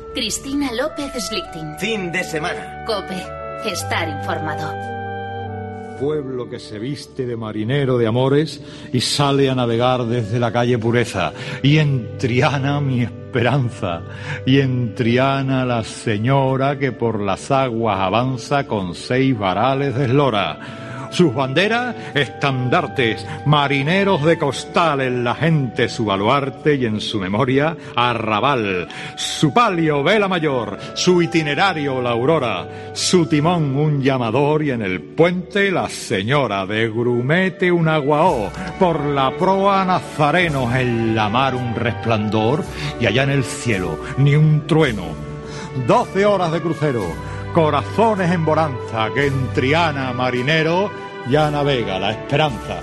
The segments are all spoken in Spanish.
Cristina López Slichting. Fin de semana. COPE. Estar informado. Pueblo que se viste de marinero de amores y sale a navegar desde la calle Pureza. Y en Triana mi esperanza, y en Triana la señora que por las aguas avanza con 6 varales de eslora. Sus banderas, estandartes, marineros de costal, en la gente su baluarte y en su memoria arrabal. Su palio, vela mayor, su itinerario, la aurora, su timón, un llamador y en el puente la señora, de grumete un aguaó, por la proa nazarenos, en la mar un resplandor y allá en el cielo ni un trueno. 12 horas de crucero, corazones en bonanza, que en Triana marinero ya navega la esperanza.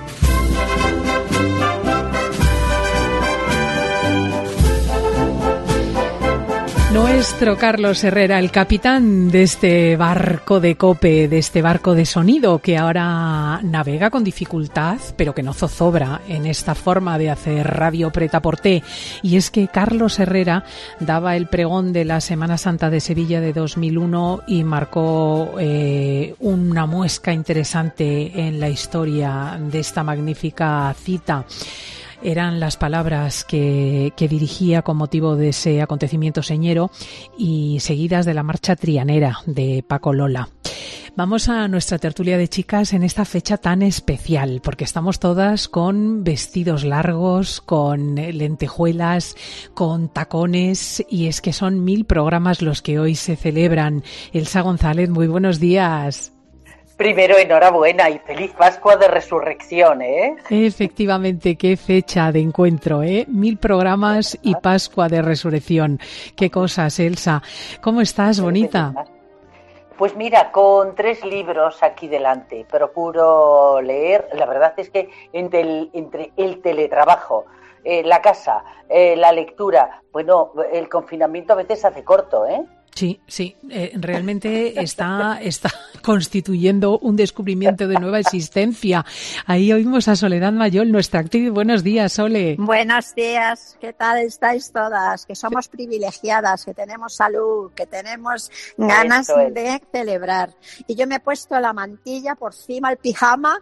Nuestro Carlos Herrera, el capitán de este barco de COPE, de este barco de sonido que ahora navega con dificultad, pero que no zozobra en esta forma de hacer radio prêt-à-porter. Y es que Carlos Herrera daba el pregón de la Semana Santa de Sevilla de 2001 y marcó una muesca interesante en la historia de esta magnífica cita. Eran las palabras que dirigía con motivo de ese acontecimiento señero y seguidas de la marcha trianera de Paco Lola. Vamos a nuestra tertulia de chicas en esta fecha tan especial, porque estamos todas con vestidos largos, con lentejuelas, con tacones, y es que son 1000 programas los que hoy se celebran. Elsa González, muy buenos días. Primero, enhorabuena y feliz Pascua de Resurrección, ¿eh? Efectivamente, qué fecha de encuentro, ¿eh? 1000 programas y Pascua de Resurrección. Qué cosas, Elsa. ¿Cómo estás, bonita? Pues mira, con 3 libros aquí delante. Procuro leer. La verdad es que entre el teletrabajo, la casa, la lectura, bueno, el confinamiento a veces hace corto, ¿eh? Sí, realmente está constituyendo un descubrimiento de nueva existencia. Ahí oímos a Soledad Mayol, nuestra actriz. Buenos días, Sole. Buenos días, ¿qué tal estáis todas? Que somos privilegiadas, que tenemos salud, que tenemos ganas de celebrar. Y yo me he puesto la mantilla por cima, el pijama,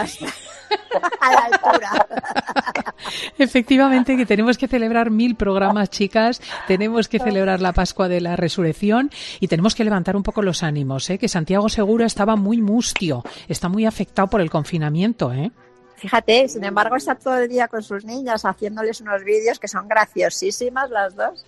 a la altura. Efectivamente, que tenemos que celebrar 1000 programas, chicas. Tenemos que celebrar la Pascua de la Resurrección y tenemos que levantar un poco los ánimos, que Santiago Segura estaba muy mustio, está muy afectado por el confinamiento, Fíjate, sin embargo, está todo el día con sus niñas haciéndoles unos vídeos que son graciosísimas las dos.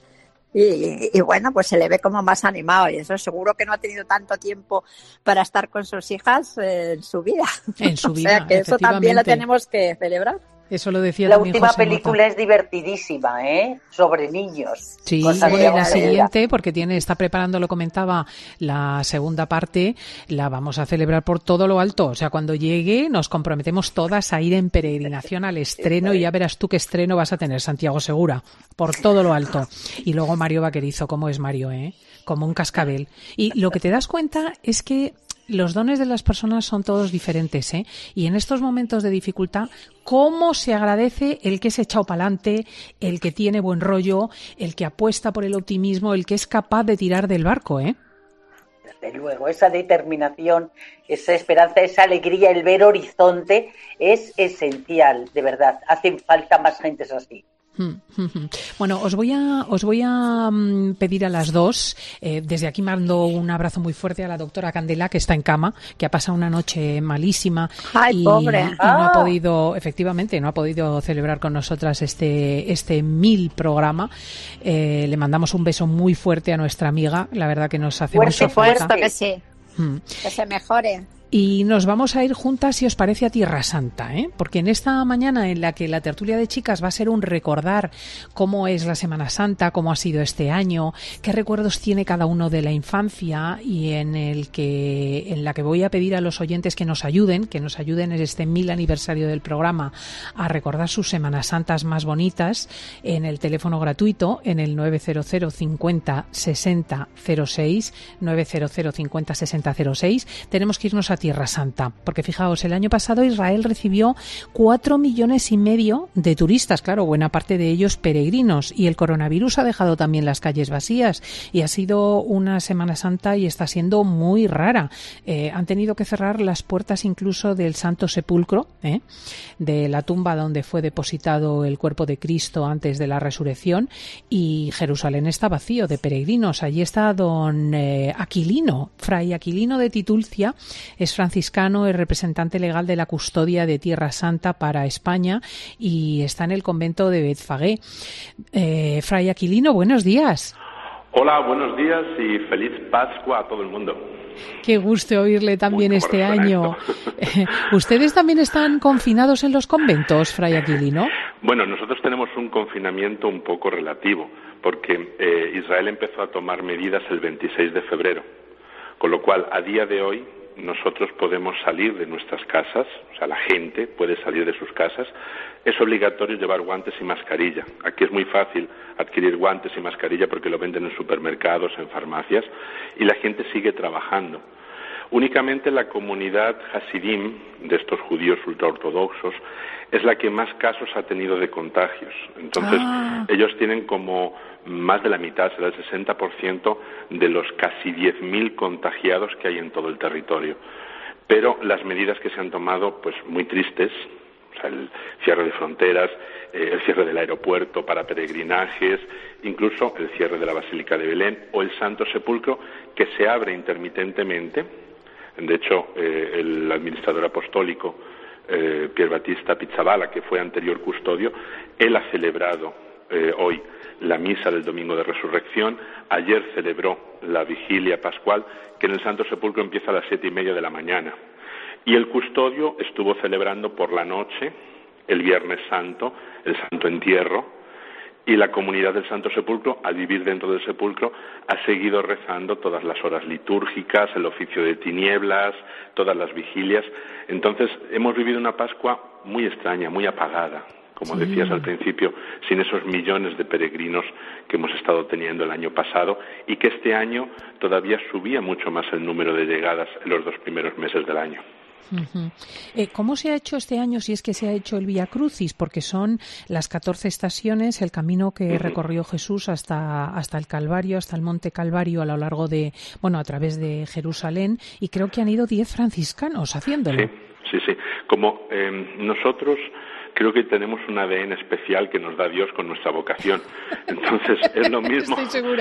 Y bueno, pues se le ve como más animado y eso seguro que no ha tenido tanto tiempo para estar con sus hijas en su vida. En su vida, o sea que eso también lo tenemos que celebrar. Eso lo decía la también última José película Mota. Es divertidísima, sobre niños. Sí, bueno, y la siguiente, porque está preparando, lo comentaba, la segunda parte, la vamos a celebrar por todo lo alto. O sea, cuando llegue nos comprometemos todas a ir en peregrinación al estreno y ya verás tú qué estreno vas a tener, Santiago Segura, por todo lo alto. Y luego Mario Vaquerizo, ¿cómo es Mario, como un cascabel? Y lo que te das cuenta es que los dones de las personas son todos diferentes, y en estos momentos de dificultad, cómo se agradece el que es echado pa'lante, el que tiene buen rollo, el que apuesta por el optimismo, el que es capaz de tirar del barco, Desde luego, esa determinación, esa esperanza, esa alegría, el ver horizonte es esencial, de verdad. Hacen falta más gentes así. Bueno, os voy a pedir a las dos, desde aquí mando un abrazo muy fuerte a la doctora Candela, que está en cama, que ha pasado una noche malísima. Ay, pobre. Y no ha podido, efectivamente, no ha podido celebrar con nosotras este 1000 programa. Le mandamos un beso muy fuerte a nuestra amiga, la verdad que nos hace mucho falta. Por supuesto que sí, que se mejore. Y nos vamos a ir juntas, si os parece, a Tierra Santa, porque en esta mañana en la que la tertulia de chicas va a ser un recordar cómo es la Semana Santa, cómo ha sido este año, qué recuerdos tiene cada uno de la infancia y en la que voy a pedir a los oyentes que nos ayuden en este 1000 aniversario del programa a recordar sus Semanas Santas más bonitas en el teléfono gratuito en el 900 50 60 06, 900 50 60 06. Tenemos que irnos a Tierra Santa. Porque fijaos, el año pasado Israel recibió 4,5 millones de turistas, claro, buena parte de ellos peregrinos, y el coronavirus ha dejado también las calles vacías y ha sido una Semana Santa y está siendo muy rara. Han tenido que cerrar las puertas incluso del Santo Sepulcro, de la tumba donde fue depositado el cuerpo de Cristo antes de la resurrección, y Jerusalén está vacío de peregrinos. Allí está don Aquilino, Fray Aquilino de Titulcia, es franciscano, es representante legal de la custodia de Tierra Santa para España y está en el convento de Betfagé. Fray Aquilino, buenos días. Hola, buenos días y feliz Pascua a todo el mundo. Qué gusto oírle también este año. ¿Ustedes también están confinados en los conventos, Fray Aquilino? Bueno, nosotros tenemos un confinamiento un poco relativo, porque Israel empezó a tomar medidas el 26 de febrero, con lo cual a día de hoy nosotros podemos salir de nuestras casas, o sea, la gente puede salir de sus casas. Es obligatorio llevar guantes y mascarilla. Aquí es muy fácil adquirir guantes y mascarilla porque lo venden en supermercados, en farmacias, y la gente sigue trabajando. Únicamente la comunidad Hasidim, de estos judíos ultraortodoxos, es la que más casos ha tenido de contagios. Entonces, ellos tienen como más de la mitad, será el 60% de los casi 10.000 contagiados que hay en todo el territorio. Pero las medidas que se han tomado, pues muy tristes, o sea, el cierre de fronteras, el cierre del aeropuerto para peregrinajes, incluso el cierre de la Basílica de Belén o el Santo Sepulcro, que se abre intermitentemente. De hecho, el administrador apostólico Pier Battista Pizzaballa, que fue anterior custodio, él ha celebrado hoy la misa del Domingo de Resurrección. Ayer celebró la vigilia pascual, que en el Santo Sepulcro empieza a las 7:30 de la mañana. Y el custodio estuvo celebrando por la noche, el Viernes Santo, el Santo Entierro, y la comunidad del Santo Sepulcro, al vivir dentro del sepulcro, ha seguido rezando todas las horas litúrgicas, el oficio de tinieblas, todas las vigilias. Entonces, hemos vivido una Pascua muy extraña, muy apagada, como decías al principio, sin esos millones de peregrinos que hemos estado teniendo el año pasado, y que este año todavía subía mucho más el número de llegadas en los 2 primeros meses del año. ¿Cómo se ha hecho este año, si es que se ha hecho el Vía Crucis? Porque son las 14 estaciones, el camino que recorrió Jesús hasta el Calvario, hasta el Monte Calvario, a lo largo de, a través de Jerusalén, y creo que han ido 10 franciscanos haciéndolo. Sí. Como nosotros creo que tenemos un ADN especial que nos da Dios con nuestra vocación. Entonces es lo mismo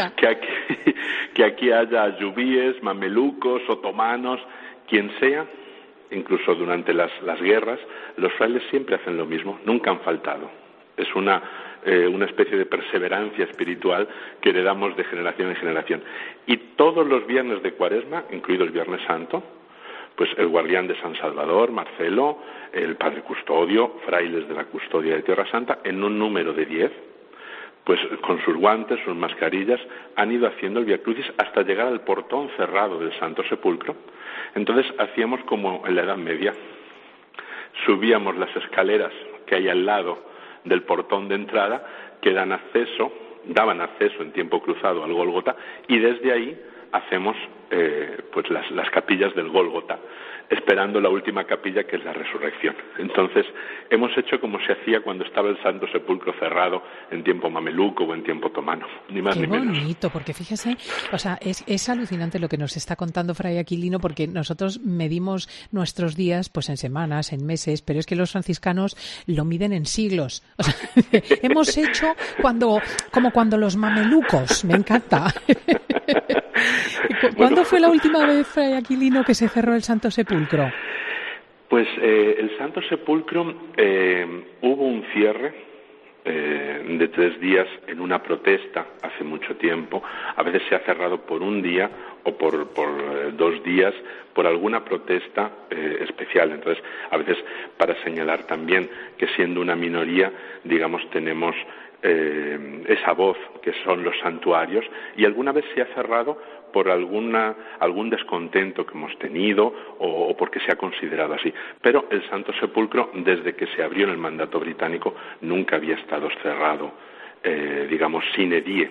que aquí haya ayubíes, mamelucos, otomanos, quien sea. Incluso durante las guerras, los frailes siempre hacen lo mismo, nunca han faltado. Es una especie de perseverancia espiritual que heredamos de generación en generación. Y todos los viernes de Cuaresma, incluido el Viernes Santo, pues el guardián de San Salvador, Marcelo, el padre custodio, frailes de la custodia de Tierra Santa, en un número de 10, pues con sus guantes, sus mascarillas, han ido haciendo el Vía Crucis hasta llegar al portón cerrado del Santo Sepulcro. Entonces hacíamos como en la Edad Media, subíamos las escaleras que hay al lado del portón de entrada, que daban acceso en tiempo cruzado al Gólgota, y desde ahí hacemos pues las capillas del Gólgota, esperando la última capilla, que es la resurrección. Entonces, hemos hecho como se hacía cuando estaba el Santo Sepulcro cerrado en tiempo mameluco o en tiempo otomano, ni más ni menos. Qué bonito, porque fíjese, o sea, es alucinante lo que nos está contando Fray Aquilino, porque nosotros medimos nuestros días pues en semanas, en meses, pero es que los franciscanos lo miden en siglos. O sea, hemos hecho como cuando los mamelucos, me encanta. ¿Cuándo fue la última vez, Fray Aquilino, que se cerró el Santo Sepulcro? Pues el Santo Sepulcro hubo un cierre de 3 días en una protesta hace mucho tiempo. A veces se ha cerrado por un día o por 2 días por alguna protesta especial. Entonces, a veces para señalar también que siendo una minoría, digamos, tenemos esa voz que son los santuarios, y alguna vez se ha cerrado por algún descontento que hemos tenido o porque se ha considerado así. Pero el Santo Sepulcro, desde que se abrió en el mandato británico, nunca había estado cerrado, digamos, sine die.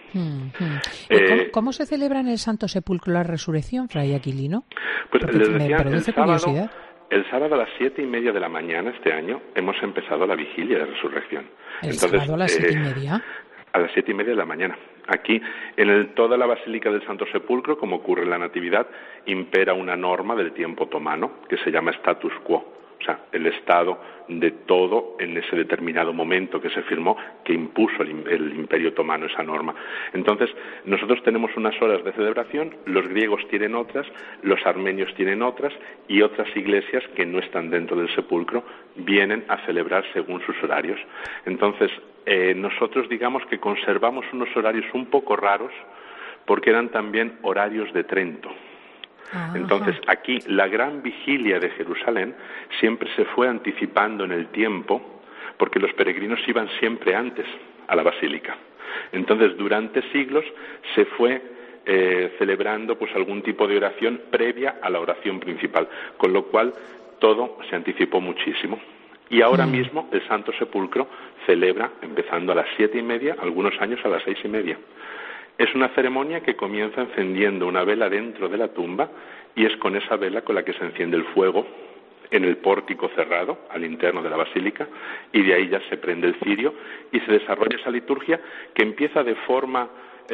¿Cómo se celebra en el Santo Sepulcro la resurrección, Fray Aquilino? Pues les decía, me produce curiosidad. El sábado a las 7:30 de la mañana este año hemos empezado la vigilia de resurrección. ¿Sábado a las 7:30? A las 7:30 de la mañana. Aquí, en toda la Basílica del Santo Sepulcro, como ocurre en la Natividad, impera una norma del tiempo otomano que se llama status quo. O sea, el estado de todo en ese determinado momento que se firmó, que impuso el Imperio Otomano esa norma. Entonces, nosotros tenemos unas horas de celebración, los griegos tienen otras, los armenios tienen otras, y otras iglesias que no están dentro del sepulcro vienen a celebrar según sus horarios. Entonces, nosotros digamos que conservamos unos horarios un poco raros, porque eran también horarios de Trento. Entonces, aquí la gran vigilia de Jerusalén siempre se fue anticipando en el tiempo, porque los peregrinos iban siempre antes a la basílica. Entonces, durante siglos se fue celebrando pues algún tipo de oración previa a la oración principal, con lo cual todo se anticipó muchísimo. Y ahora mismo el Santo Sepulcro celebra, empezando a las 7:30, algunos años a las 6:30. Es una ceremonia que comienza encendiendo una vela dentro de la tumba, y es con esa vela con la que se enciende el fuego en el pórtico cerrado al interno de la basílica, y de ahí ya se prende el cirio y se desarrolla esa liturgia que empieza de forma,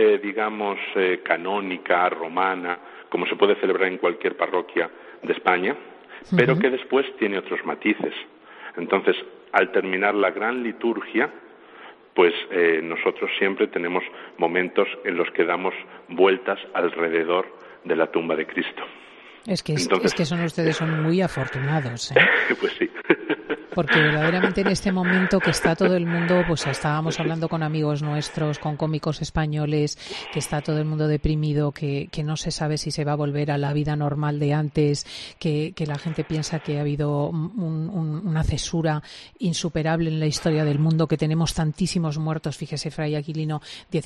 canónica, romana, como se puede celebrar en cualquier parroquia de España, pero que después tiene otros matices. Entonces, al terminar la gran liturgia, pues nosotros siempre tenemos momentos en los que damos vueltas alrededor de la tumba de Cristo. Es que ustedes son muy afortunados, Pues sí. Porque verdaderamente en este momento que está todo el mundo, pues estábamos hablando con amigos nuestros, con cómicos españoles, que está todo el mundo deprimido, que no se sabe si se va a volver a la vida normal de antes, que la gente piensa que ha habido una cesura insuperable en la historia del mundo, que tenemos tantísimos muertos. Fíjese, Fray Aquilino,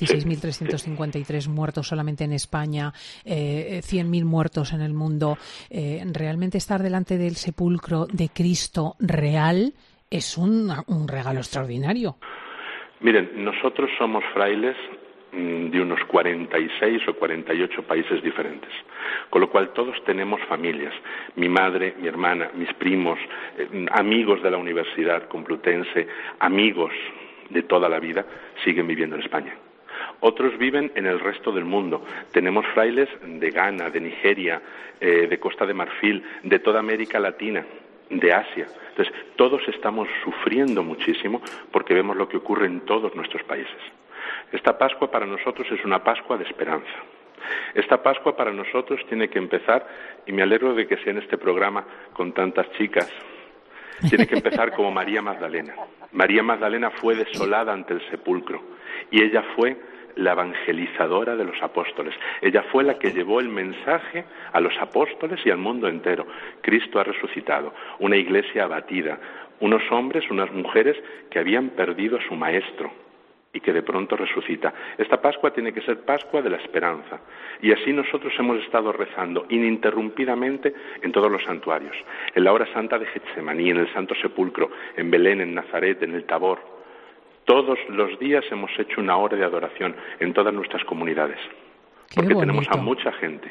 16.353 muertos solamente en España, 100.000 muertos en el mundo. Realmente estar delante del sepulcro de Cristo real es un regalo extraordinario. Miren, nosotros somos frailes de unos 46 o 48 países diferentes, con lo cual todos tenemos familias. Mi madre, mi hermana, mis primos, amigos de la Universidad Complutense, amigos de toda la vida, siguen viviendo en España. Otros viven en el resto del mundo. Tenemos frailes de Ghana, de Nigeria, de Costa de Marfil, de toda América Latina, de Asia. Entonces, todos estamos sufriendo muchísimo porque vemos lo que ocurre en todos nuestros países. Esta Pascua para nosotros es una Pascua de esperanza. Esta Pascua para nosotros tiene que empezar, y me alegro de que sea en este programa con tantas chicas, tiene que empezar como María Magdalena. María Magdalena fue desolada ante el sepulcro, y ella fue la evangelizadora de los apóstoles. Ella fue la que llevó el mensaje a los apóstoles y al mundo entero. Cristo ha resucitado, una iglesia abatida, unos hombres, unas mujeres que habían perdido a su maestro y que de pronto resucita. Esta Pascua tiene que ser Pascua de la esperanza. Y así nosotros hemos estado rezando ininterrumpidamente en todos los santuarios. En la hora santa de Getsemaní, en el Santo Sepulcro, en Belén, en Nazaret, en el Tabor. Todos los días hemos hecho una hora de adoración en todas nuestras comunidades. Porque tenemos a mucha gente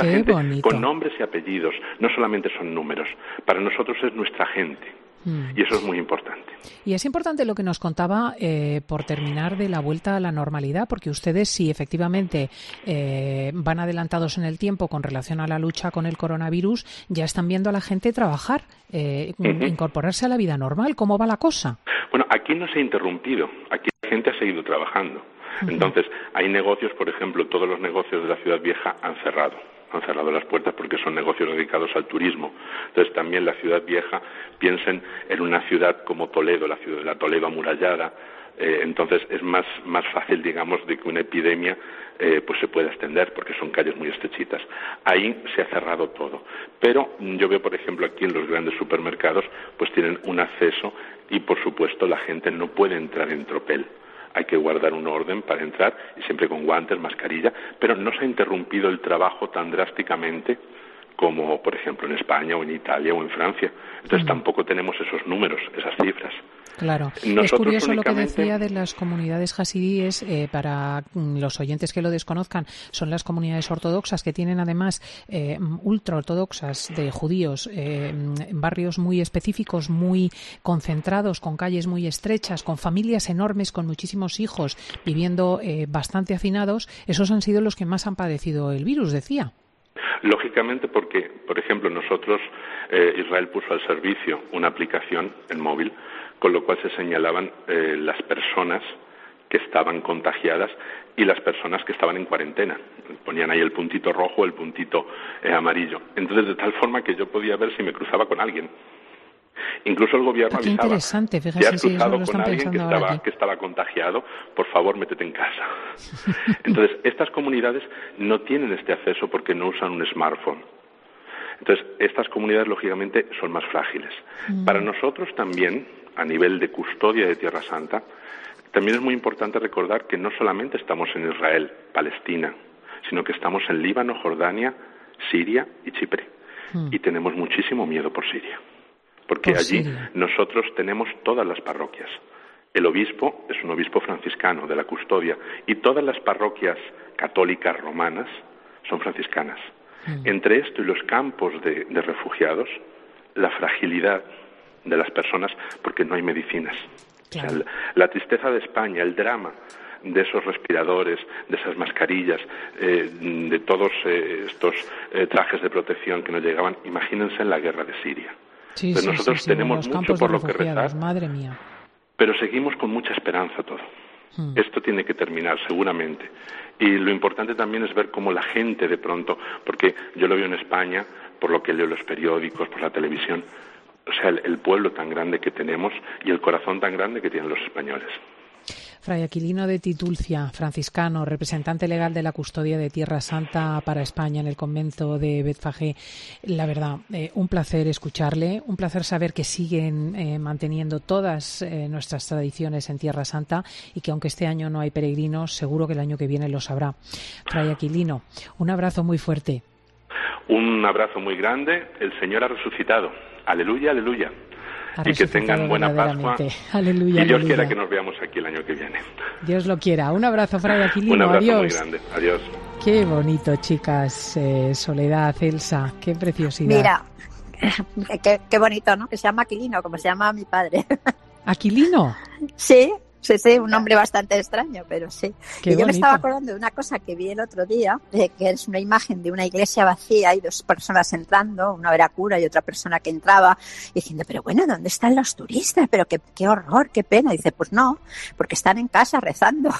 con nombres y apellidos, no solamente son números. Para nosotros es nuestra gente. Y eso es muy importante. Y es importante lo que nos contaba, por terminar, de la vuelta a la normalidad, porque ustedes, si efectivamente van adelantados en el tiempo con relación a la lucha con el coronavirus, ya están viendo a la gente trabajar, incorporarse a la vida normal. ¿Cómo va la cosa? Bueno, aquí no se ha interrumpido, aquí la gente ha seguido trabajando. Entonces, hay negocios, por ejemplo, todos los negocios de la Ciudad Vieja han cerrado las puertas porque son negocios dedicados al turismo. Entonces, también la Ciudad Vieja, piensen en una ciudad como Toledo, la Toledo amurallada. Entonces, es más fácil, digamos, de que una epidemia pues se pueda extender porque son calles muy estrechitas. Ahí se ha cerrado todo. Pero yo veo, por ejemplo, aquí en los grandes supermercados, pues tienen un acceso y, por supuesto, la gente no puede entrar en tropel. Hay que guardar un orden para entrar y siempre con guantes, mascarilla, pero no se ha interrumpido el trabajo tan drásticamente como por ejemplo en España o en Italia o en Francia. Entonces tampoco tenemos esos números, esas cifras. Claro. Nosotros es curioso únicamente... lo que decía de las comunidades hasidíes, para los oyentes que lo desconozcan, son las comunidades ortodoxas que tienen además ultraortodoxas de judíos, barrios muy específicos, muy concentrados, con calles muy estrechas, con familias enormes, con muchísimos hijos, viviendo bastante hacinados. Esos han sido los que más han padecido el virus, decía. Lógicamente porque, por ejemplo, nosotros, Israel puso al servicio una aplicación en móvil, con lo cual se señalaban las personas que estaban contagiadas y las personas que estaban en cuarentena. Ponían ahí el puntito rojo, el puntito amarillo. Entonces, de tal forma que yo podía ver si me cruzaba con alguien. Incluso el gobierno avisaba. Qué interesante, fíjate, si has cruzado con alguien que estaba contagiado, por favor, métete en casa. Entonces, estas comunidades no tienen este acceso porque no usan un smartphone. Entonces, estas comunidades, lógicamente, son más frágiles. Para nosotros también, a nivel de custodia de Tierra Santa, también es muy importante recordar que no solamente estamos en Israel, Palestina, sino que estamos en Líbano, Jordania, Siria y Chipre. Y tenemos muchísimo miedo por Siria. Porque allí nosotros tenemos todas las parroquias. El obispo es un obispo franciscano de la custodia y todas las parroquias católicas romanas son franciscanas. Entre esto y los campos de refugiados, la fragilidad de las personas, porque no hay medicinas. Claro. O sea, la tristeza de España, el drama de esos respiradores, de esas mascarillas, de todos estos trajes de protección que nos llegaban, imagínense en la guerra de Siria. Sí, pues nosotros tenemos mucho por lo que rezar, madre mía. Pero seguimos con mucha esperanza todo. Esto tiene que terminar, seguramente. Y lo importante también es ver cómo la gente de pronto, porque yo lo veo en España, por lo que leo en los periódicos, por la televisión, o sea, el pueblo tan grande que tenemos y el corazón tan grande que tienen los españoles. Fray Aquilino de Titulcia, franciscano, representante legal de la custodia de Tierra Santa para España en el convento de Betfagé. La verdad, un placer escucharle, un placer saber que siguen manteniendo todas nuestras tradiciones en Tierra Santa y que aunque este año no hay peregrinos, seguro que el año que viene lo sabrá. Fray Aquilino, un abrazo muy fuerte. Un abrazo muy grande. El Señor ha resucitado. Aleluya, aleluya. Y que tengan buena Pascua. Aleluya, y Dios aleluya. quiera que nos veamos aquí el año que viene. Dios lo quiera. Un abrazo, Fray Aquilino. Un abrazo Adiós. muy grande. Adiós. Qué bonito, chicas. Soledad, Elsa, qué preciosidad. Mira, qué bonito, ¿no? Que se llama Aquilino, como se llama mi padre. ¿Aquilino? Sí, un nombre bastante extraño, pero sí. Qué y yo bonito. me estaba acordando de una cosa que vi el otro día, de que es una imagen de una iglesia vacía y dos personas entrando, una era cura y otra persona que entraba, diciendo, pero bueno, ¿dónde están los turistas? Pero qué horror, qué pena. Y dice, pues no, porque están en casa rezando.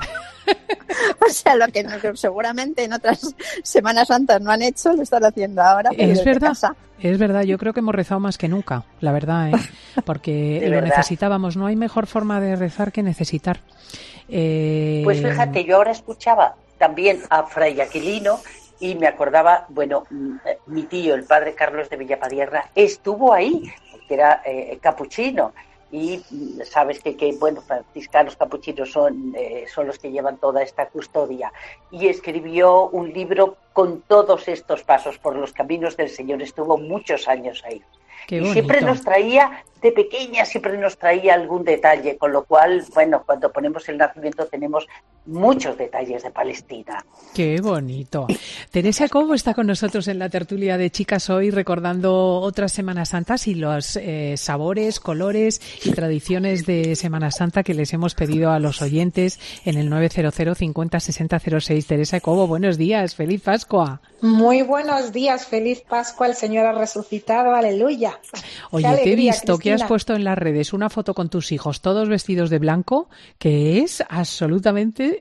O sea, lo que seguramente en otras Semanas Santas no han hecho, lo están haciendo ahora. Es verdad, casa. es verdad. Yo creo que hemos rezado más que nunca, la verdad, porque lo necesitábamos. No hay mejor forma de rezar que necesitar. Pues fíjate, yo ahora escuchaba también a Fray Aquilino y me acordaba, bueno, mi tío, el padre Carlos de Villapadierna, estuvo ahí, porque era capuchino. Y sabes que bueno, franciscanos capuchinos son los que llevan toda esta custodia, y escribió un libro con todos estos pasos por los caminos del Señor. Estuvo muchos años ahí. Qué y bonito. siempre nos traía, de pequeña siempre nos traía algún detalle, con lo cual, bueno, cuando ponemos el nacimiento tenemos muchos detalles de Palestina. Qué bonito. Teresa Cobo está con nosotros en la tertulia de Chicas hoy, recordando otras Semanas Santas y los sabores, colores y tradiciones de Semana Santa que les hemos pedido a los oyentes en el 900 50 60 06. Teresa Cobo, buenos días, feliz Pascua. Muy buenos días, feliz Pascua, el Señor ha resucitado, aleluya. Oye, te he visto, Cristina, que has puesto en las redes una foto con tus hijos, todos vestidos de blanco, que es absolutamente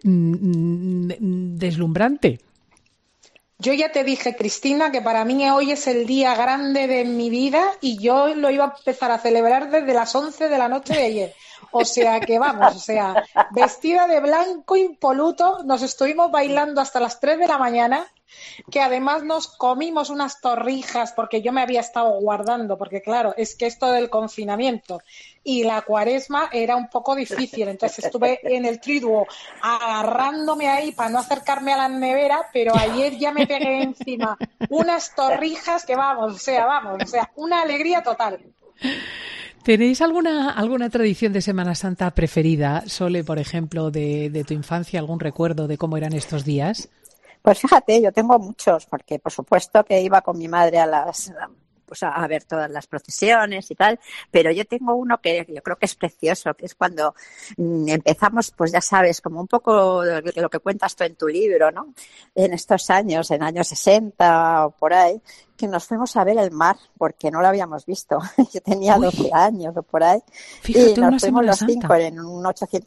deslumbrante. Yo ya te dije, Cristina, que para mí hoy es el día grande de mi vida y yo lo iba a empezar a celebrar desde las 11 de la noche de ayer. O sea que vamos, vestida de blanco impoluto, nos estuvimos bailando hasta las 3 de la mañana que además nos comimos unas torrijas porque yo me había estado guardando, porque claro, es que esto del confinamiento y la cuaresma era un poco difícil, entonces estuve en el triduo agarrándome ahí para no acercarme a la nevera, pero ayer ya me pegué encima unas torrijas que vamos, o sea, una alegría total. ¿Tenéis alguna tradición de Semana Santa preferida, Sole, por ejemplo, de tu infancia, algún recuerdo de cómo eran estos días? Pues fíjate, yo tengo muchos, porque por supuesto que iba con mi madre a ver todas las procesiones y tal, pero yo tengo uno que yo creo que es precioso, que es cuando empezamos, pues ya sabes, como un poco lo que cuentas tú en tu libro, ¿no? En estos años, en años 60 o por ahí, que nos fuimos a ver el mar, porque no lo habíamos visto. Yo tenía 12 años o por ahí. Fíjate, y nos fuimos los 5 en un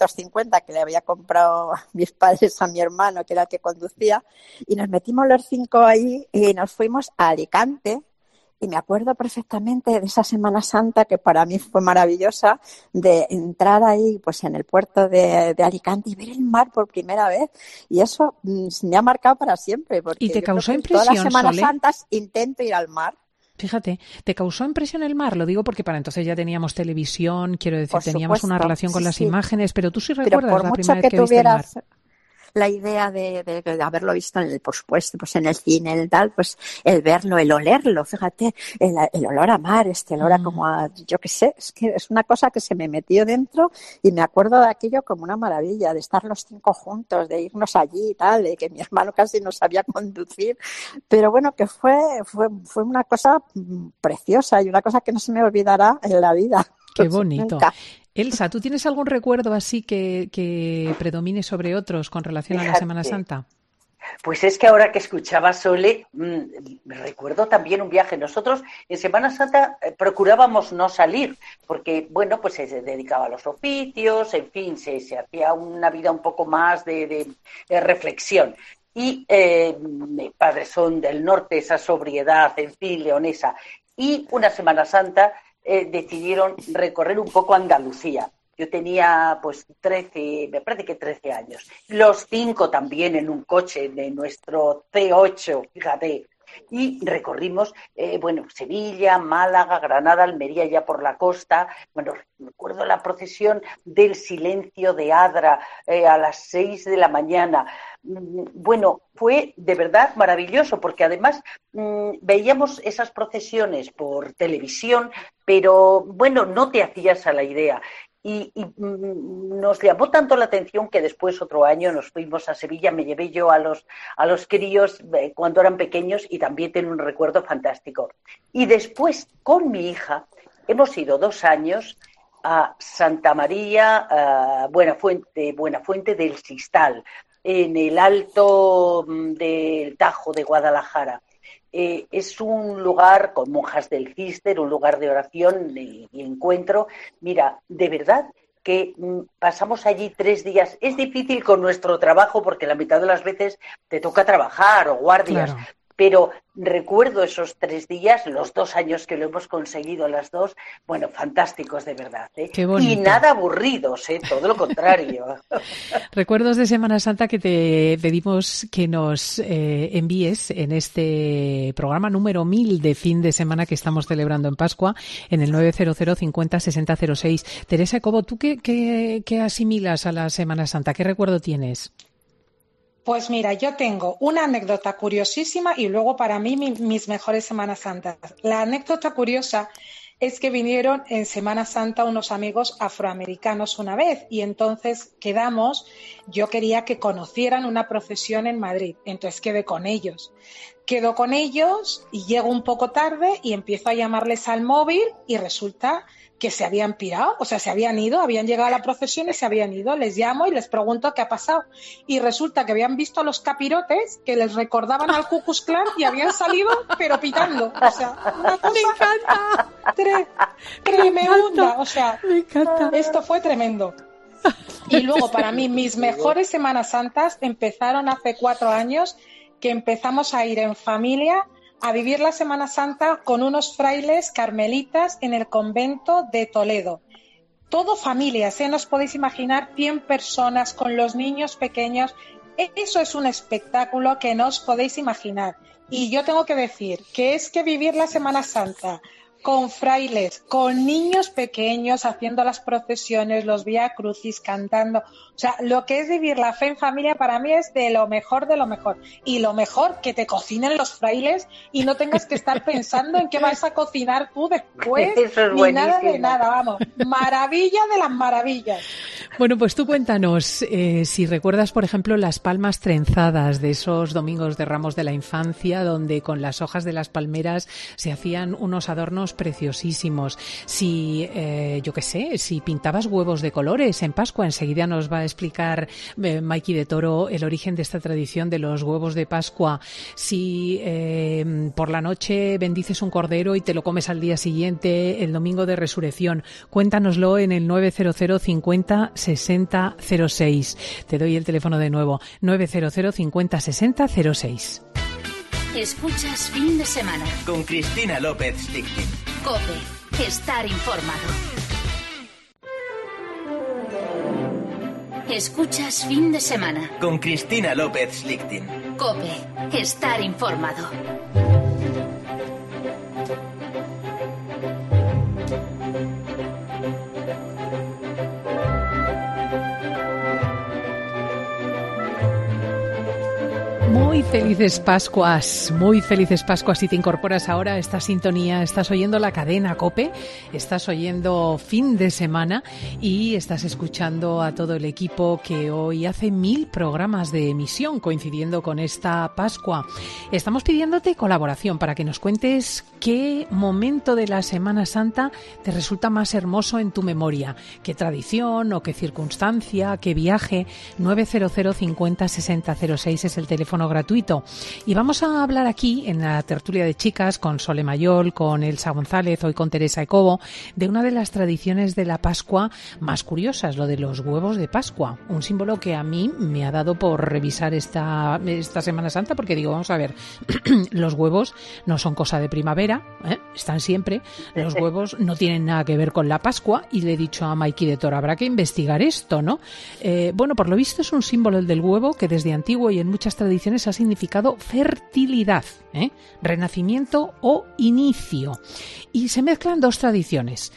850 que le había comprado mis padres a mi hermano, que era el que conducía, y nos metimos los 5 ahí y nos fuimos a Alicante. Y me acuerdo perfectamente de esa Semana Santa que para mí fue maravillosa, de entrar ahí pues en el puerto de Alicante y ver el mar por primera vez. Y eso me ha marcado para siempre. Porque ¿Y te causó impresión, todas las Semanas Sole? Santas intento ir al mar. Fíjate, ¿te causó impresión el mar? Lo digo porque para entonces ya teníamos televisión, quiero decir, Por teníamos supuesto, una relación con las sí. imágenes, pero tú sí Pero recuerdas por la mucho primera vez que que viste el mar. tuvieras la idea de haberlo visto por supuesto, pues en el cine, el tal, pues el verlo, el olerlo, fíjate, el olor a mar, el olor a como a, yo qué sé, es que es una cosa que se me metió dentro y me acuerdo de aquello como una maravilla, de estar los 5 juntos, de irnos allí y tal, de que mi hermano casi no sabía conducir, pero bueno, que fue una cosa preciosa y una cosa que no se me olvidará en la vida. Qué bonito. Nunca. Elsa, ¿tú tienes algún recuerdo así que predomine sobre otros con relación a la Semana Santa? Pues es que ahora que escuchaba Sole, recuerdo también un viaje. Nosotros en Semana Santa procurábamos no salir, porque, bueno, pues se dedicaba a los oficios, en fin, se hacía una vida un poco más de reflexión. Y mis padres son del norte, esa sobriedad, en fin, leonesa. Y una Semana Santa decidieron recorrer un poco Andalucía. Yo tenía pues 13, me parece que 13 años. Los 5 también en un coche de nuestro C8, fíjate. Y recorrimos, Sevilla, Málaga, Granada, Almería, ya por la costa. Bueno, recuerdo la procesión del Silencio de Adra a las 6 de la mañana. Bueno, fue de verdad maravilloso porque además veíamos esas procesiones por televisión, pero bueno, no te hacías a la idea. Y nos llamó tanto la atención que después otro año nos fuimos a Sevilla, me llevé yo a los críos cuando eran pequeños y también tengo un recuerdo fantástico. Y después con mi hija hemos ido 2 años a Santa María, Buenafuente del Sistal, en el Alto del Tajo de Guadalajara. Es un lugar con monjas del Císter, un lugar de oración y encuentro. Mira, de verdad que pasamos allí 3 días. Es difícil con nuestro trabajo porque la mitad de las veces te toca trabajar o guardias. Claro. Pero recuerdo esos 3 días, los 2 años que lo hemos conseguido las dos, bueno, fantásticos de verdad, ¿eh? Qué bonito. Y nada aburridos, todo lo contrario. Recuerdos de Semana Santa que te pedimos que nos envíes en este programa número 1000 de fin de semana que estamos celebrando en Pascua, en el 900 50 60 06. Teresa Cobo, ¿tú qué asimilas a la Semana Santa? ¿Qué recuerdo tienes? Pues mira, yo tengo una anécdota curiosísima y luego para mí mis mejores Semanas Santas. La anécdota curiosa es que vinieron en Semana Santa unos amigos afroamericanos una vez y entonces yo quería que conocieran una procesión en Madrid, entonces quedo con ellos y llego un poco tarde y empiezo a llamarles al móvil y resulta que se habían pirado, o sea, se habían ido, habían llegado a la procesión y se habían ido. Les llamo y les pregunto qué ha pasado. Y resulta que habían visto a los capirotes que les recordaban al Ku Klux Klan y habían salido, pero pitando. O sea, una cosa tremenda. O sea, esto fue tremendo. Y luego, para mí, mis mejores Semanas Santas empezaron hace 4 años, que empezamos a ir en familia a vivir la Semana Santa con unos frailes carmelitas en el convento de Toledo. Todo familias, no os podéis imaginar, 100 personas con los niños pequeños, eso es un espectáculo que no os podéis imaginar. Y yo tengo que decir que es que vivir la Semana Santa con frailes, con niños pequeños haciendo las procesiones, los Vía Crucis, cantando. O sea, lo que es vivir la fe en familia para mí es de lo mejor de lo mejor. Y lo mejor, que te cocinen los frailes y no tengas que estar pensando en qué vas a cocinar tú después. Eso es ni buenísimo. Nada de nada, vamos. Maravilla de las maravillas. Bueno, pues tú cuéntanos, si recuerdas, por ejemplo, las palmas trenzadas de esos domingos de Ramos de la infancia, donde con las hojas de las palmeras se hacían unos adornos preciosísimos. Si, yo qué sé, si pintabas huevos de colores en Pascua, enseguida nos va a explicar Maiki de Toro el origen de esta tradición de los huevos de Pascua. Si por la noche bendices un cordero y te lo comes al día siguiente, el domingo de resurrección, cuéntanoslo en el 900 50 60 06. Te doy el teléfono de nuevo, 900 50 60 06. Escuchas Fin de Semana con Cristina López Slichting. COPE. Estar informado. Escuchas Fin de Semana con Cristina López Slichting. COPE. Estar informado. Muy felices Pascuas si te incorporas ahora a esta sintonía. Estás oyendo la cadena COPE, estás oyendo Fin de Semana y estás escuchando a todo el equipo que hoy hace 1000 programas de emisión coincidiendo con esta Pascua. Estamos pidiéndote colaboración para que nos cuentes qué momento de la Semana Santa te resulta más hermoso en tu memoria, qué tradición o qué circunstancia, qué viaje. 900 50 60 06 es el teléfono gratuito. Y vamos a hablar aquí en la tertulia de chicas con Sole Mayol, con Elsa González, hoy con Teresa Ecobo, de una de las tradiciones de la Pascua más curiosas, lo de los huevos de Pascua, un símbolo que a mí me ha dado por revisar esta Semana Santa, porque digo, vamos a ver, los huevos no son cosa de primavera, están siempre, los huevos no tienen nada que ver con la Pascua, y le he dicho a Maiki de Toro, habrá que investigar esto, ¿no? Bueno, por lo visto es un símbolo el del huevo que desde antiguo y en muchas tradiciones ha significado fertilidad, renacimiento o inicio. Y se mezclan dos tradiciones.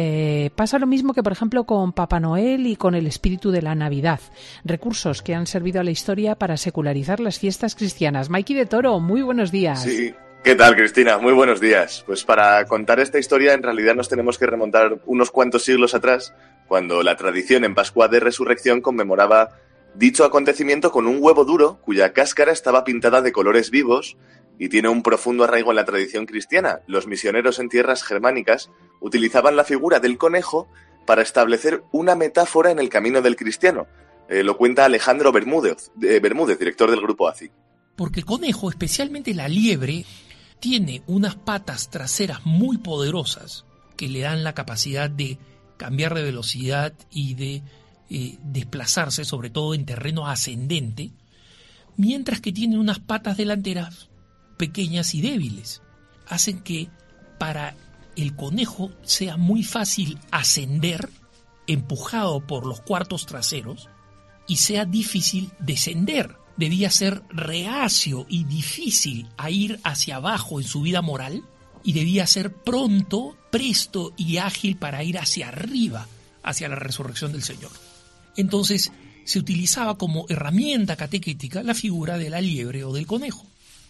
Pasa lo mismo que, por ejemplo, con Papá Noel y con el espíritu de la Navidad. Recursos que han servido a la historia para secularizar las fiestas cristianas. Maiki de Toro, muy buenos días. Sí. ¿Qué tal, Cristina? Muy buenos días. Pues para contar esta historia en realidad nos tenemos que remontar unos cuantos siglos atrás, cuando la tradición en Pascua de Resurrección conmemoraba dicho acontecimiento con un huevo duro cuya cáscara estaba pintada de colores vivos y tiene un profundo arraigo en la tradición cristiana. Los misioneros en tierras germánicas utilizaban la figura del conejo para establecer una metáfora en el camino del cristiano. Lo cuenta Alejandro Bermúdez, director del grupo ACI. Porque el conejo, especialmente la liebre, tiene unas patas traseras muy poderosas que le dan la capacidad de cambiar de velocidad y de desplazarse, sobre todo en terreno ascendente, mientras que tiene unas patas delanteras pequeñas y débiles. Hacen que para el conejo sea muy fácil ascender, empujado por los cuartos traseros, y sea difícil descender. Debía ser reacio y difícil a ir hacia abajo en su vida moral, y debía ser pronto, presto y ágil para ir hacia arriba, hacia la resurrección del Señor. Entonces se utilizaba como herramienta catequética la figura de la liebre o del conejo.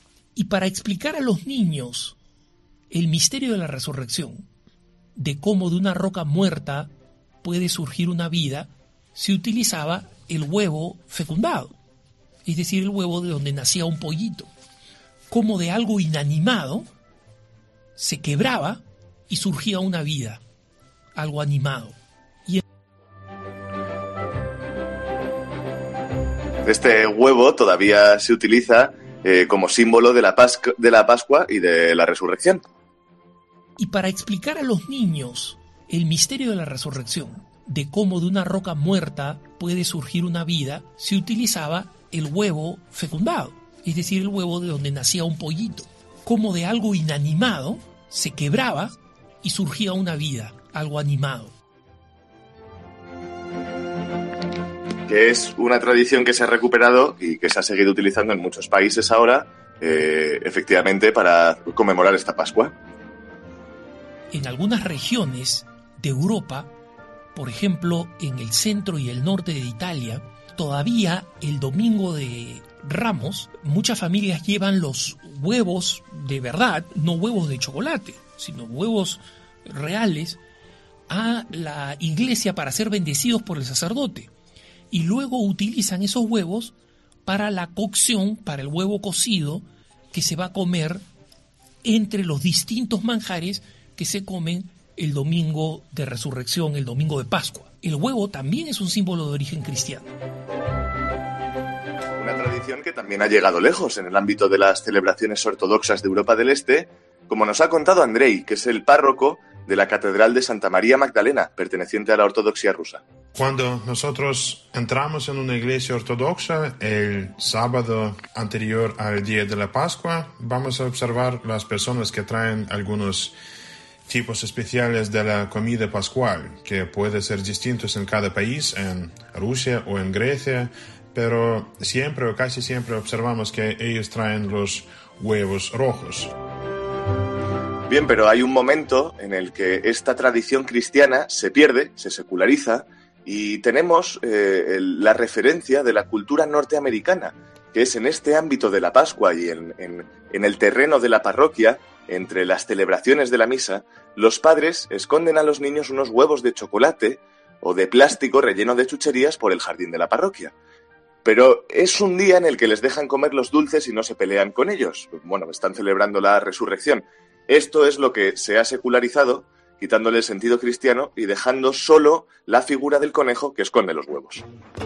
Y para explicar a los niños el misterio de la resurrección, de cómo de una roca muerta puede surgir una vida, se utilizaba el huevo fecundado, es decir, el huevo de donde nacía un pollito. Cómo de algo inanimado se quebraba y surgía una vida, algo animado. Este huevo todavía se utiliza como símbolo de la Pascua y de la resurrección. Y para explicar a los niños el misterio de la resurrección, de cómo de una roca muerta puede surgir una vida, se utilizaba el huevo fecundado, es decir, el huevo de donde nacía un pollito. Cómo de algo inanimado se quebraba y surgía una vida, algo animado. que es una tradición que se ha recuperado y que se ha seguido utilizando en muchos países ahora, efectivamente, para conmemorar esta Pascua. En algunas regiones de Europa, por ejemplo, en el centro y el norte de Italia, todavía el domingo de Ramos, muchas familias llevan los huevos de verdad, no huevos de chocolate, sino huevos reales, a la iglesia para ser bendecidos por el sacerdote. Y luego utilizan esos huevos para la cocción, para el huevo cocido que se va a comer entre los distintos manjares que se comen el domingo de resurrección, el domingo de Pascua. El huevo también es un símbolo de origen cristiano. Una tradición que también ha llegado lejos en el ámbito de las celebraciones ortodoxas de Europa del Este, como nos ha contado Andrei, que es el párroco de la Catedral de Santa María Magdalena, perteneciente a la ortodoxia rusa. Cuando nosotros entramos en una iglesia ortodoxa el sábado anterior al día de la Pascua, vamos a observar las personas que traen algunos tipos especiales de la comida pascual, que puede ser distintos en cada país, en Rusia o en Grecia, pero siempre o casi siempre observamos que ellos traen los huevos rojos. Bien, pero hay un momento en el que esta tradición cristiana se pierde, se seculariza, y tenemos la referencia de la cultura norteamericana, que es en este ámbito de la Pascua y en el terreno de la parroquia, entre las celebraciones de la misa, los padres esconden a los niños unos huevos de chocolate o de plástico relleno de chucherías por el jardín de la parroquia. Pero es un día en el que les dejan comer los dulces y no se pelean con ellos. Bueno, están celebrando la resurrección. Esto es lo que se ha secularizado, quitándole el sentido cristiano y dejando solo la figura del conejo que esconde los huevos.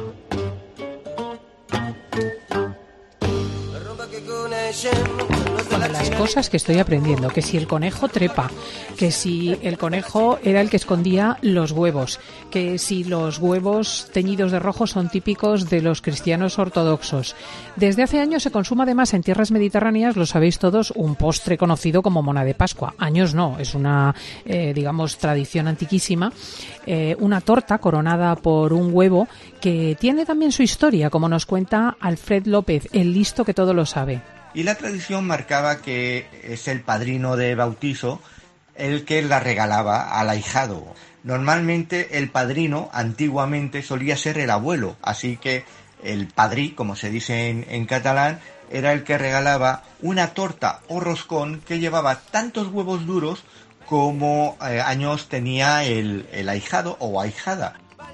Las cosas que estoy aprendiendo, que si el conejo trepa, que si el conejo era el que escondía los huevos, que si los huevos teñidos de rojo son típicos de los cristianos ortodoxos. Desde hace años se consume además en tierras mediterráneas, lo sabéis todos, un postre conocido como mona de Pascua. Años no, es una, tradición antiquísima. Una torta coronada por un huevo que tiene también su historia, como nos cuenta Alfred López, el listo que todo lo sabe. Y la tradición marcaba que es el padrino de bautizo el que la regalaba al ahijado. Normalmente el padrino antiguamente solía ser el abuelo, así que el padrí, como se dice en catalán, era el que regalaba una torta o roscón que llevaba tantos huevos duros como años tenía el ahijado o ahijada.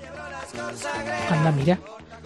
Anda, mira.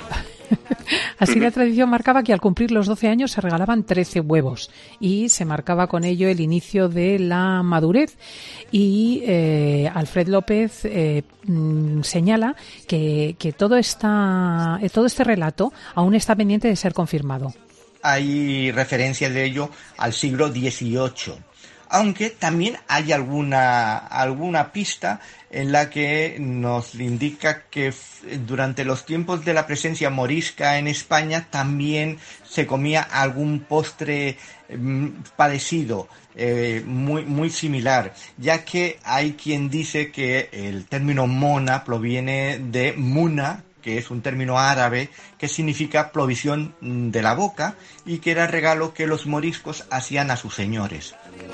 Así la tradición marcaba que al cumplir los 12 años se regalaban 13 huevos y se marcaba con ello el inicio de la madurez. Y Alfred López señala que todo este relato aún está pendiente de ser confirmado. Hay referencia de ello al siglo XVIII. Aunque también hay alguna pista en la que nos indica que durante los tiempos de la presencia morisca en España también se comía algún postre parecido, muy similar, ya que hay quien dice que el término mona proviene de muna, que es un término árabe que significa provisión de la boca y que era regalo que los moriscos hacían a sus señores.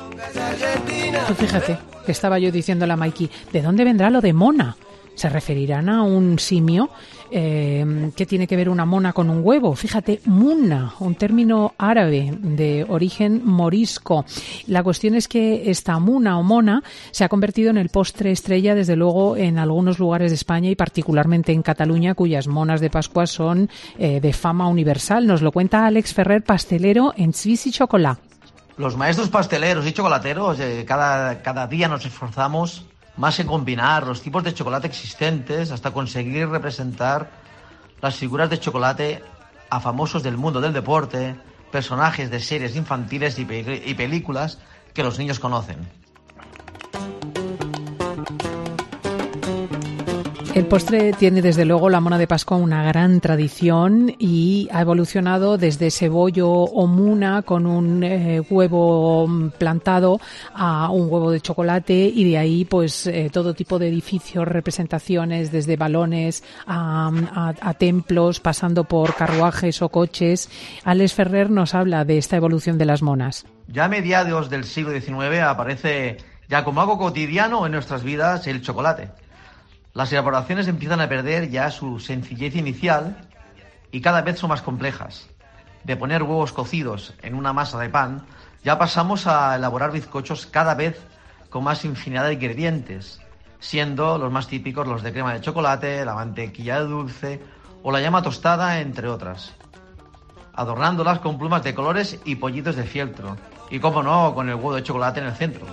Tú fíjate, que estaba yo diciendo a la Maiki, ¿de dónde vendrá lo de mona? ¿Se referirán a un simio? ¿Qué tiene que ver una mona con un huevo? Fíjate, muna, un término árabe de origen morisco. La cuestión es que esta muna o mona se ha convertido en el postre estrella, desde luego, en algunos lugares de España y particularmente en Cataluña, cuyas monas de Pascua son de fama universal. Nos lo cuenta Alex Ferrer, pastelero en Suisse y Chocolat. Los maestros pasteleros y chocolateros cada día nos esforzamos más en combinar los tipos de chocolate existentes hasta conseguir representar las figuras de chocolate a famosos del mundo del deporte, personajes de series infantiles y películas que los niños conocen. El postre tiene desde luego la mona de Pascua una gran tradición y ha evolucionado desde ese bollo o muna con un huevo plantado a un huevo de chocolate, y de ahí pues todo tipo de edificios, representaciones, desde balones a templos, pasando por carruajes o coches. Alex Ferrer nos habla de esta evolución de las monas. Ya a mediados del siglo XIX aparece ya como algo cotidiano en nuestras vidas el chocolate. Las elaboraciones empiezan a perder ya su sencillez inicial y cada vez son más complejas. De poner huevos cocidos en una masa de pan, ya pasamos a elaborar bizcochos cada vez con más infinidad de ingredientes, siendo los más típicos los de crema de chocolate, la mantequilla de dulce o la llama tostada, entre otras, adornándolas con plumas de colores y pollitos de fieltro. Y cómo no, con el huevo de chocolate en el centro.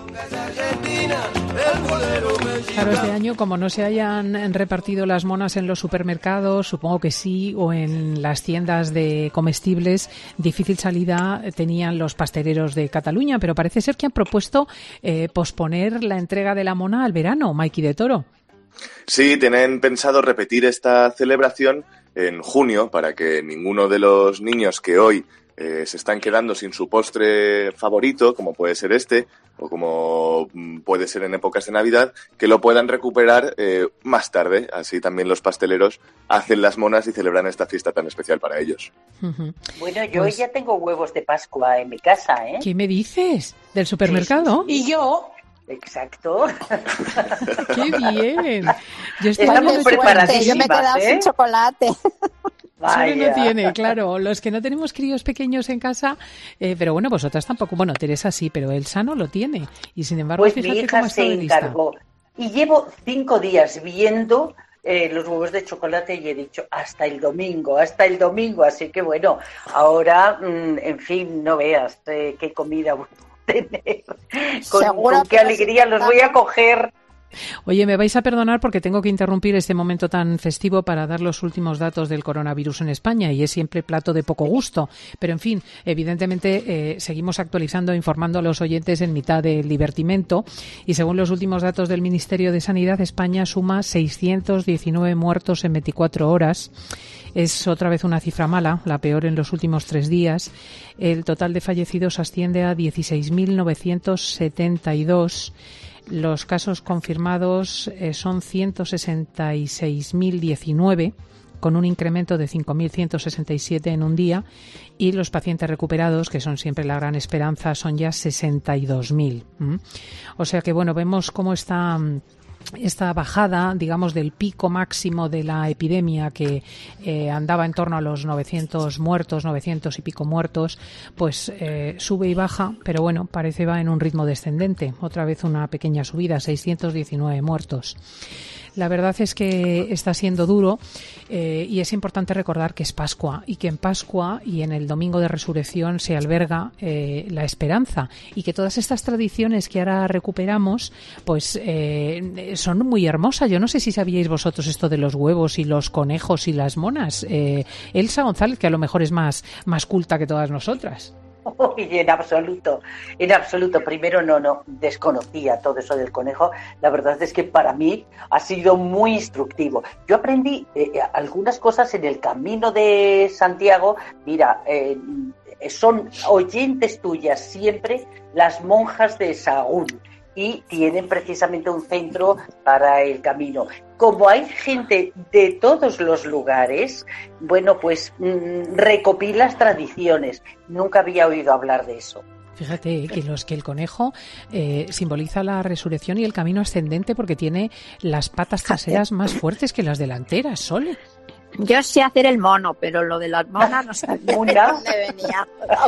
Claro, este año, como no se hayan repartido las monas en los supermercados, supongo que sí, o en las tiendas de comestibles, difícil salida tenían los pasteleros de Cataluña, pero parece ser que han propuesto posponer la entrega de la mona al verano. Maiki de Toro. Sí, tienen pensado repetir esta celebración en junio para que ninguno de los niños que hoy se están quedando sin su postre favorito, como puede ser este, o como puede ser en épocas de Navidad, que lo puedan recuperar más tarde. Así también los pasteleros hacen las monas y celebran esta fiesta tan especial para ellos. Bueno, yo ya tengo huevos de Pascua en mi casa, ¿eh? ¿Qué me dices? ¿Del supermercado? Sí. Y yo... Exacto. ¡Qué bien! Estamos preparadísimas, yo me he quedado sin chocolate. Solo no tiene, claro, los que no tenemos críos pequeños en casa, pero bueno, vosotras tampoco. Bueno, Teresa sí, pero Elsa no lo tiene. Y sin embargo, pues fíjate mi hija cómo está se de lista. encargó. Y llevo 5 días viendo los huevos de chocolate y he dicho hasta el domingo. Así que bueno, ahora, en fin, no veas qué comida voy a tener. Con qué alegría los voy a coger. Oye, me vais a perdonar porque tengo que interrumpir este momento tan festivo para dar los últimos datos del coronavirus en España, y es siempre plato de poco gusto. Pero, en fin, evidentemente seguimos actualizando, informando a los oyentes en mitad del divertimento, y según los últimos datos del Ministerio de Sanidad, España suma 619 muertos en 24 horas. Es otra vez una cifra mala, la peor en los últimos 3 días. El total de fallecidos asciende a 16.972. Los casos confirmados son 166.019, con un incremento de 5.167 en un día, y los pacientes recuperados, que son siempre la gran esperanza, son ya 62.000. O sea que, bueno, vemos cómo está esta bajada, digamos, del pico máximo de la epidemia, que andaba en torno a los 900 muertos, 900 y pico muertos, pues sube y baja, pero bueno, parece va en un ritmo descendente. Otra vez una pequeña subida, 619 muertos. La verdad es que está siendo duro, y es importante recordar que es Pascua, y que en Pascua y en el Domingo de Resurrección se alberga la esperanza, y que todas estas tradiciones que ahora recuperamos pues son muy hermosas. Yo no sé si sabíais vosotros esto de los huevos y los conejos y las monas. Elsa González, que a lo mejor es más culta que todas nosotras. En absoluto. Primero no desconocía todo eso del conejo. La verdad es que para mí ha sido muy instructivo. Yo aprendí algunas cosas en el Camino de Santiago. Mira, son oyentes tuyas siempre las monjas de Sahagún, y tienen precisamente un centro para el camino. Como hay gente de todos los lugares, bueno, pues recopilas tradiciones. Nunca había oído hablar de eso. Fíjate que el conejo simboliza la resurrección y el camino ascendente, porque tiene las patas traseras más fuertes que las delanteras, Sole. Yo sé hacer el mono, pero lo de las monas no sé de dónde venía.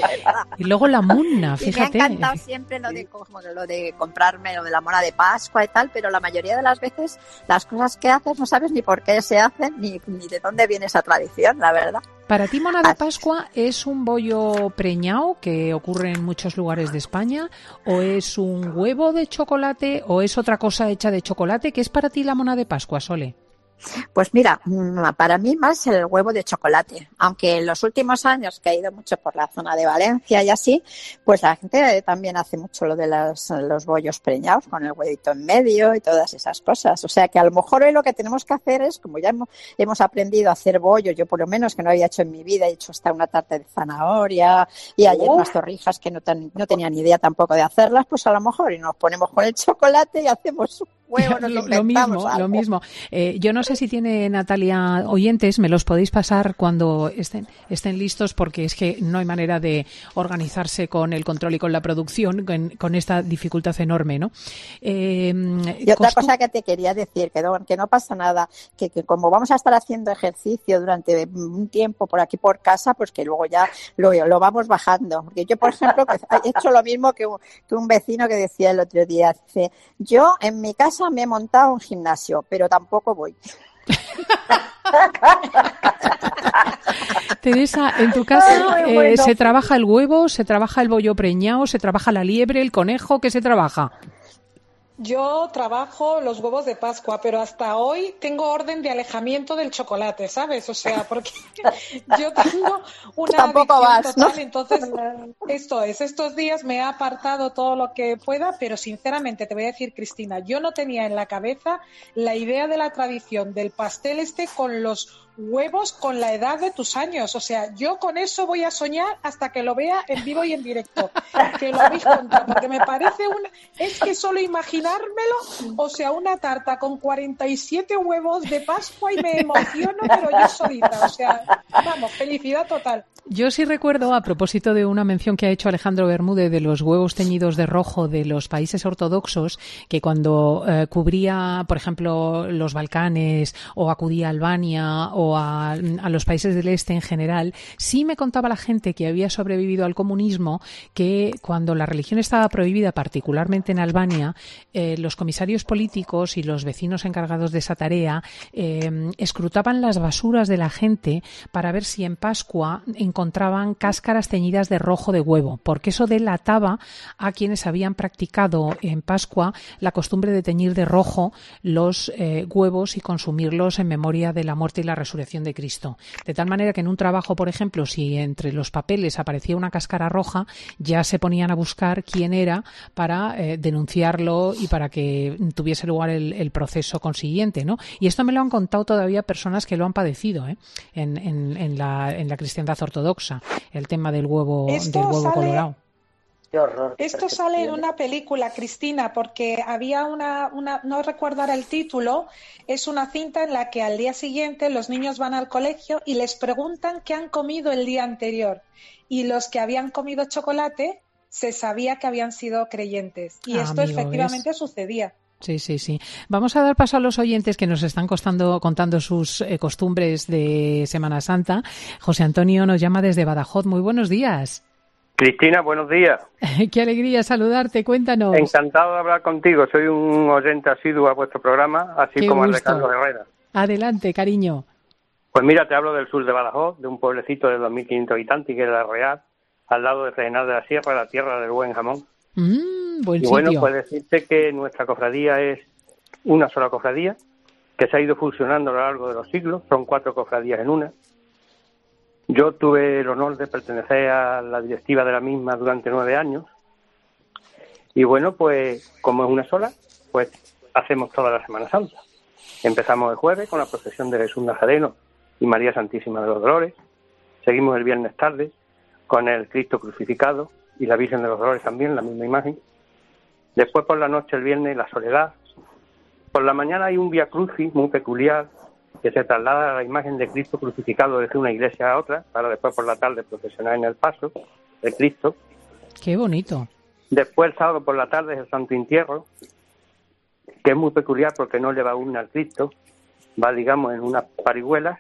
Y luego la muna, fíjate. Y me ha encantado siempre lo de comprarme lo de la mona de Pascua y tal, pero la mayoría de las veces las cosas que haces no sabes ni por qué se hacen, ni de dónde viene esa tradición, la verdad. Para ti, mona de Pascua, ¿es un bollo preñado que ocurre en muchos lugares de España? ¿O es un huevo de chocolate? ¿O es otra cosa hecha de chocolate? ¿Qué es para ti la mona de Pascua, Sole? Pues mira, para mí más el huevo de chocolate, aunque en los últimos años que he ido mucho por la zona de Valencia y así, pues la gente también hace mucho lo de los bollos preñados con el huevito en medio y todas esas cosas. O sea que a lo mejor hoy lo que tenemos que hacer es, como ya hemos aprendido a hacer bollo, yo por lo menos que no había hecho en mi vida, he hecho hasta una tarta de zanahoria y ayer unas torrijas que no tenía ni idea tampoco de hacerlas, pues a lo mejor y nos ponemos con el chocolate y hacemos un huevo, lo mismo. Yo no sé si tiene Natalia oyentes, me los podéis pasar cuando estén listos, porque es que no hay manera de organizarse con el control y con la producción con esta dificultad enorme, ¿no? Y otra cosa que te quería decir, que no pasa nada, que como vamos a estar haciendo ejercicio durante un tiempo por aquí por casa, pues que luego ya lo vamos bajando. Porque yo, por ejemplo, he hecho lo mismo que un vecino que decía el otro día, dice, yo en mi casa me he montado un gimnasio, pero tampoco voy. Teresa, en tu casa bueno. ¿Se trabaja el huevo, se trabaja el bollo preñado, se trabaja la liebre, el conejo? ¿Qué se trabaja? Yo trabajo los huevos de Pascua, pero hasta hoy tengo orden de alejamiento del chocolate, ¿sabes? O sea, porque yo tengo una adicción total, ¿no? Entonces estos días me he apartado todo lo que pueda, pero sinceramente te voy a decir, Cristina, yo no tenía en la cabeza la idea de la tradición del pastel con los huevos con la edad de tus años. O sea, yo con eso voy a soñar hasta que lo vea en vivo y en directo, que lo habéis contado, porque me parece es que solo imaginármelo, o sea, una tarta con 47 huevos de Pascua y me emociono, pero yo solita, o sea, vamos, felicidad total. Yo sí recuerdo, a propósito de una mención que ha hecho Alejandro Bermúdez de los huevos teñidos de rojo de los países ortodoxos, que cuando cubría, por ejemplo, los Balcanes o acudía a Albania o a los países del este en general, sí me contaba la gente que había sobrevivido al comunismo que cuando la religión estaba prohibida, particularmente en Albania, los comisarios políticos y los vecinos encargados de esa tarea escrutaban las basuras de la gente para ver si en Pascua encontraban cáscaras teñidas de rojo de huevo, porque eso delataba a quienes habían practicado en Pascua la costumbre de teñir de rojo los huevos y consumirlos en memoria de la muerte y la resurrección de Cristo. De tal manera que en un trabajo, por ejemplo, si entre los papeles aparecía una cáscara roja, ya se ponían a buscar quién era para denunciarlo y para que tuviese lugar el proceso consiguiente, ¿no? Y esto me lo han contado todavía personas que lo han padecido, en la cristiandad ortodoxa, el tema del huevo colorado. Qué horror. Esto sale en una película, Cristina, porque había una, no recuerdo ahora el título, es una cinta en la que al día siguiente los niños van al colegio y les preguntan qué han comido el día anterior. Y los que habían comido chocolate se sabía que habían sido creyentes. Y esto efectivamente sucedía. Sí, sí, sí. Vamos a dar paso a los oyentes que nos están contando sus costumbres de Semana Santa. José Antonio nos llama desde Badajoz. Muy buenos días. Cristina, buenos días. Qué alegría saludarte, cuéntanos. Encantado de hablar contigo, soy un oyente asiduo a vuestro programa, así Qué como gusto. el de Carlos Herrera. Adelante, cariño. Pues mira, te hablo del sur de Badajoz, de un pueblecito de 2.500 habitantes, que es La Real, al lado de Fregenal de la Sierra, la tierra del buen jamón. Buen y sitio. bueno, pues decirte que nuestra cofradía es una sola cofradía, que se ha ido fusionando a lo largo de los siglos, son 4 cofradías en una. Yo tuve el honor de pertenecer a la directiva de la misma durante 9 años. Y bueno, pues como es una sola, pues hacemos toda la Semana Santa. Empezamos el jueves con la procesión de Jesús Nazareno y María Santísima de los Dolores. Seguimos el viernes tarde con el Cristo crucificado y la Virgen de los Dolores también, la misma imagen. Después por la noche, el viernes, la Soledad. Por la mañana hay un Vía Crucis muy peculiar que se traslada a la imagen de Cristo crucificado desde una iglesia a otra, para después por la tarde procesionar en el paso de Cristo. Qué bonito. Después el sábado por la tarde es el Santo Entierro, que es muy peculiar porque no lleva urna al Cristo, va, digamos, en unas parihuelas,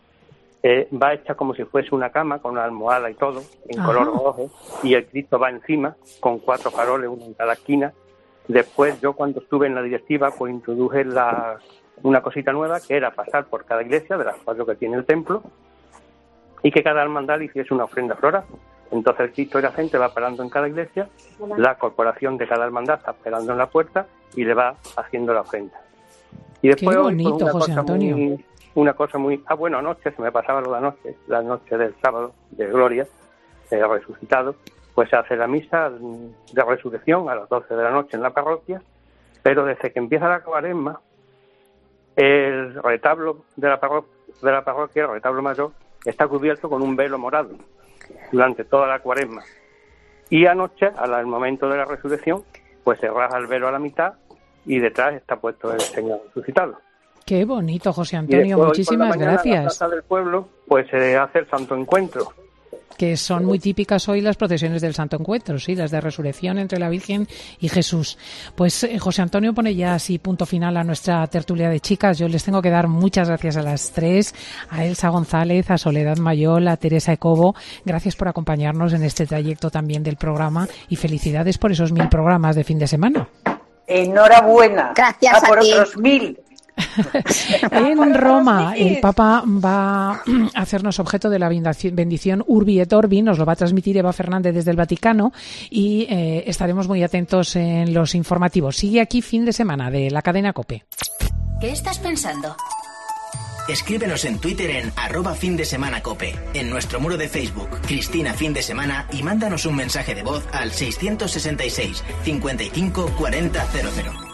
va hecha como si fuese una cama, con una almohada y todo, en color rojo, y el Cristo va encima, con 4 faroles, uno en cada esquina. Después, yo cuando estuve en la directiva, pues introduje una cosita nueva, que era pasar por cada iglesia, de las 4 que tiene el templo, y que cada hermandad hiciese una ofrenda floral. Entonces el Cristo de la gente va parando en cada iglesia, la corporación de cada hermandad está esperando en la puerta y le va haciendo la ofrenda. Y después, qué bonito, pues, José Antonio. Una cosa muy... bueno, anoche se me pasaba la noche del sábado de Gloria, resucitado, pues se hace la misa de resurrección a las 12 de la noche en la parroquia, pero desde que empieza la cuaresma, el retablo de la parroquia, el retablo mayor, está cubierto con un velo morado durante toda la cuaresma. Y anoche, al momento de la resurrección, pues se raja el velo a la mitad y detrás está puesto el Señor resucitado. Qué bonito, José Antonio, muchísimas gracias. En la plaza del pueblo, pues se hace el Santo Encuentro. Que son muy típicas hoy las procesiones del Santo Encuentro, sí, las de resurrección entre la Virgen y Jesús. Pues José Antonio pone ya así punto final a nuestra tertulia de chicas. Yo les tengo que dar muchas gracias a las tres, a Elsa González, a Soledad Mayol, a Teresa Ecobo. Gracias por acompañarnos en este trayecto también del programa y felicidades por esos 1000 programas de fin de semana. Enhorabuena. Gracias a por ti. otros 1000. En Roma, el Papa va a hacernos objeto de la bendición Urbi et Orbi, nos lo va a transmitir Eva Fernández desde el Vaticano y estaremos muy atentos en los informativos. Sigue aquí Fin de Semana de la cadena COPE. ¿Qué estás pensando? Escríbenos en Twitter en @findesemanacope, en nuestro muro de Facebook, Cristina Fin de Semana, y mándanos un mensaje de voz al 666 55 40 00.